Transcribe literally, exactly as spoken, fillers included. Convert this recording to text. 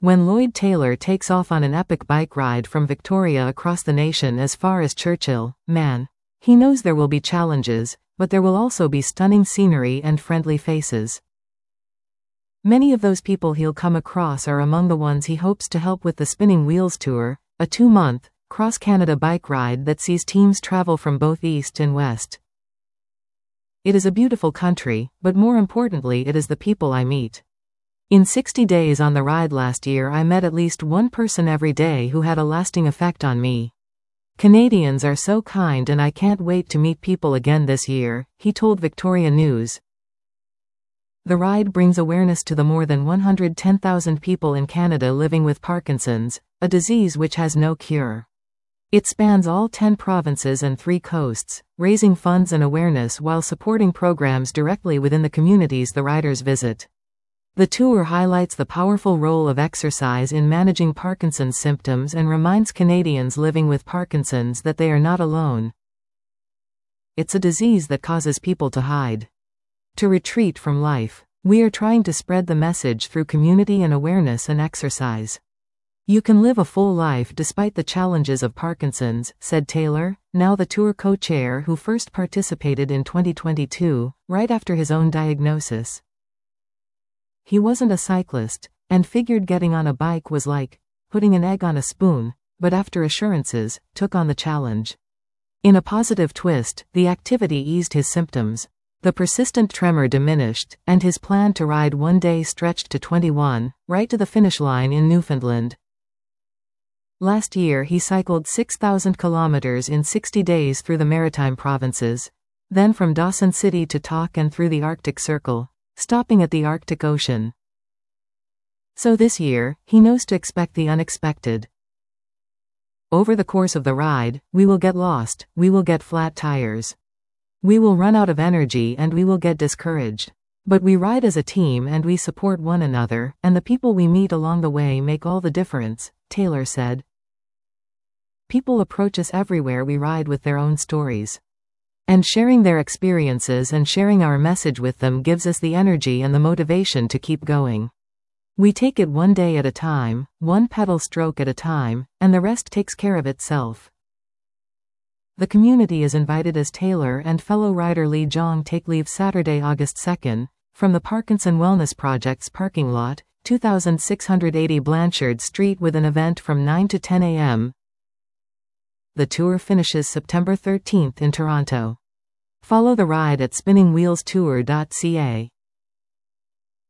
When Lloyd Taylor takes off on an epic bike ride from Victoria across the nation as far as Churchill, man. He knows there will be challenges, but there will also be stunning scenery and friendly faces. Many of those people he'll come across are among the ones he hopes to help with the Spinning Wheels Tour, a two-month, cross-Canada bike ride that sees teams travel from both east and west. It is a beautiful country, but more importantly it is the people I meet. In sixty days on the ride last year I met at least one person every day who had a lasting effect on me. Canadians are so kind and I can't wait to meet people again this year, he told Victoria News. The ride brings awareness to the more than one hundred ten thousand people in Canada living with Parkinson's, a disease which has no cure. It spans all ten provinces and three coasts, raising funds and awareness while supporting programs directly within the communities the riders visit. The tour highlights the powerful role of exercise in managing Parkinson's symptoms and reminds Canadians living with Parkinson's that they are not alone. It's a disease that causes people to hide, to retreat from life. We are trying to spread the message through community and awareness and exercise. You can live a full life despite the challenges of Parkinson's, said Taylor, now the tour co-chair who first participated in twenty twenty-two, right after his own diagnosis. He wasn't a cyclist, and figured getting on a bike was like putting an egg on a spoon, but after assurances, took on the challenge. In a positive twist, the activity eased his symptoms. The persistent tremor diminished, and his plan to ride one day stretched to twenty-one, right to the finish line in Newfoundland. Last year he cycled six thousand kilometers in sixty days through the Maritime provinces, then from Dawson City to Tok and through the Arctic Circle, stopping at the Arctic Ocean. So this year, he knows to expect the unexpected. Over the course of the ride, we will get lost, we will get flat tires. We will run out of energy and we will get discouraged. But we ride as a team and we support one another, and the people we meet along the way make all the difference, Taylor said. People approach us everywhere we ride with their own stories. And sharing their experiences and sharing our message with them gives us the energy and the motivation to keep going. We take it one day at a time, one pedal stroke at a time, and the rest takes care of itself. The community is invited as Taylor and fellow rider Lee Jong take leave Saturday, August second, from the Parkinson Wellness Project's parking lot, two thousand six hundred eighty Blanchard Street with an event from nine to ten a m The tour finishes September thirteenth in Toronto. Follow the ride at spinning wheels tour dot c a.